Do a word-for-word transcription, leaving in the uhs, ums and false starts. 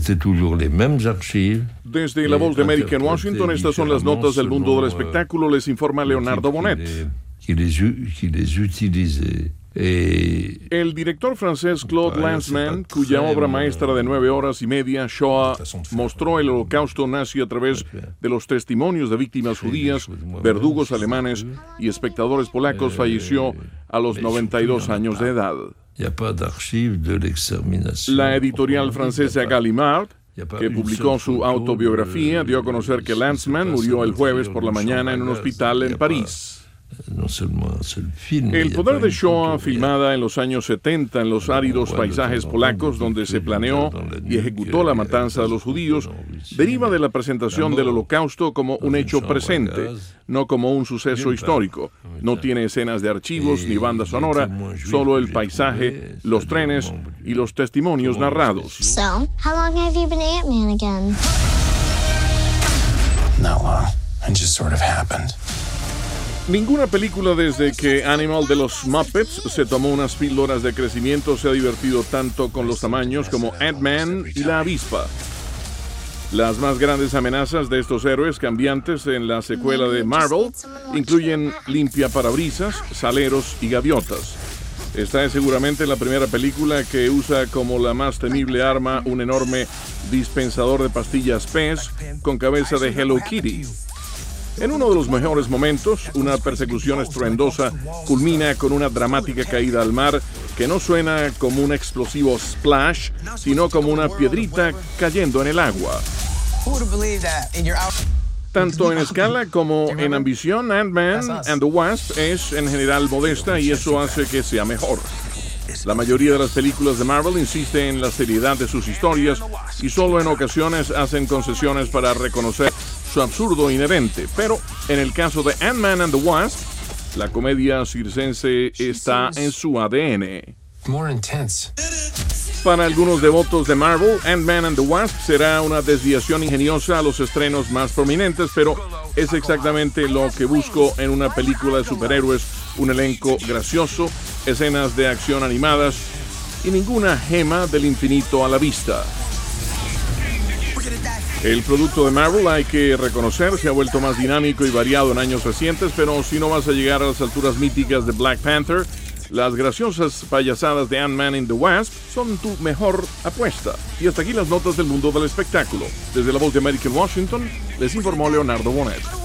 Desde La Voz de América en Washington, estas son las notas del mundo del espectáculo. Les informa Leonardo Bonet. El director francés Claude Lanzmann, cuya obra maestra de nueve horas y media, Shoah, mostró el holocausto nazi a través de los testimonios de víctimas judías, verdugos alemanes y espectadores polacos, falleció a los noventa y dos años de edad. La editorial francesa Gallimard, que publicó su autobiografía, dio a conocer que Lanzmann murió el jueves por la mañana en un hospital en París. El poder de Shoah, filmada en los años setenta en los áridos paisajes polacos donde se planeó y ejecutó la matanza de los judíos, deriva de la presentación del Holocausto como un hecho presente, no como un suceso histórico. No tiene escenas de archivos ni banda sonora, solo el paisaje, los trenes y los testimonios narrados. So, how long have you been Ant-Man again? Not long. It just sort of happened. Ninguna película desde que Animal de los Muppets se tomó unas píldoras de crecimiento se ha divertido tanto con los tamaños como Ant-Man y la avispa. Las más grandes amenazas de estos héroes cambiantes en la secuela de Marvel incluyen limpiaparabrisas, saleros y gaviotas. Esta es seguramente la primera película que usa como la más temible arma un enorme dispensador de pastillas Pez con cabeza de Hello Kitty. En uno de los mejores momentos, una persecución estruendosa culmina con una dramática caída al mar que no suena como un explosivo splash, sino como una piedrita cayendo en el agua. Tanto en escala como en ambición, Ant-Man and the Wasp es en general modesta y eso hace que sea mejor. La mayoría de las películas de Marvel insiste en la seriedad de sus historias y solo en ocasiones hacen concesiones para reconocer su absurdo inherente. Pero en el caso de Ant-Man and the Wasp, la comedia circense está en su A D N. More intense. Para algunos devotos de Marvel, Ant-Man and the Wasp será una desviación ingeniosa a los estrenos más prominentes, pero es exactamente lo que busco en una película de superhéroes: un elenco gracioso, escenas de acción animadas y ninguna gema del infinito a la vista. El producto de Marvel, hay que reconocer, se ha vuelto más dinámico y variado en años recientes, pero si no vas a llegar a las alturas míticas de Black Panther, las graciosas payasadas de Ant-Man and the Wasp son tu mejor apuesta. Y hasta aquí las notas del mundo del espectáculo. Desde La Voz de América en Washington, les informó Leonardo Bonet.